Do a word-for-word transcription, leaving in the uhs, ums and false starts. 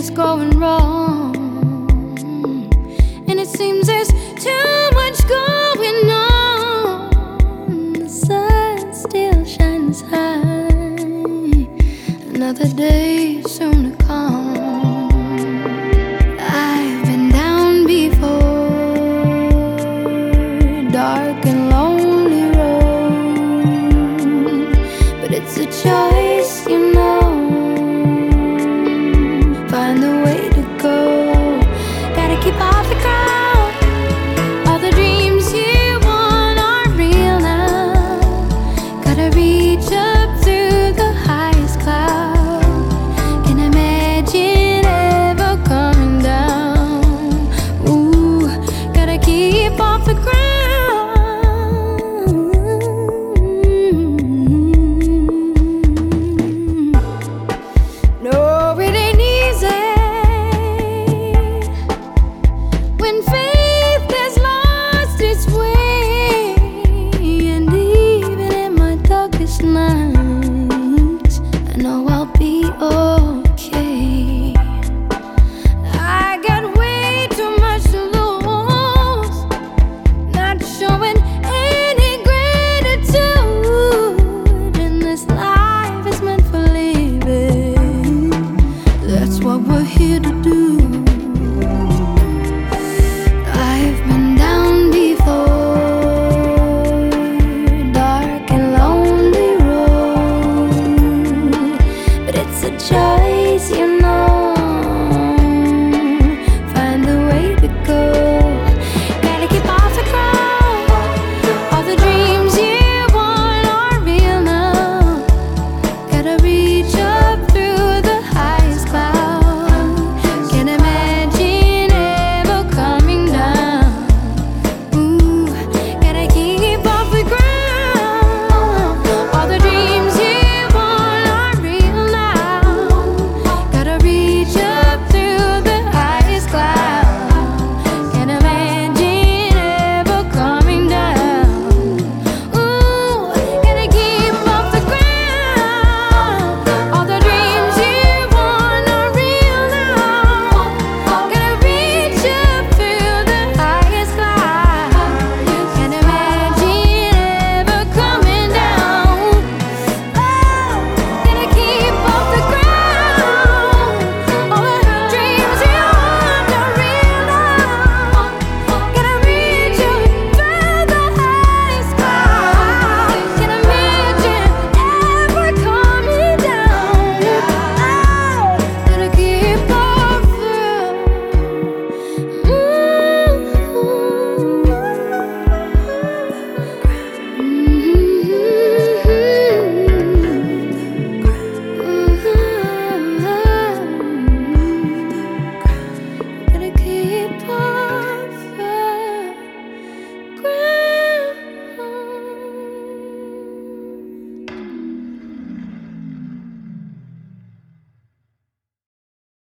is going wrong, and it seems there's too much going on. The sun still shines high, another day soon to come. I've been down before, dark and lonely road, but it's a choice, you know. Find the way to go. Gotta keep off the ground. All the dreams you want are real now. Gotta reach up through the highest cloud. Can't imagine ever coming down. Ooh, gotta keep off the ground. No, it ain't easy when faith has lost its way, and even in my darkest nights, I know I'll be okay. I got way too much to lose, not showing any gratitude, and this life is meant for living. That's what we're here to do. I've been down before, dark and lonely road, but it's a choice.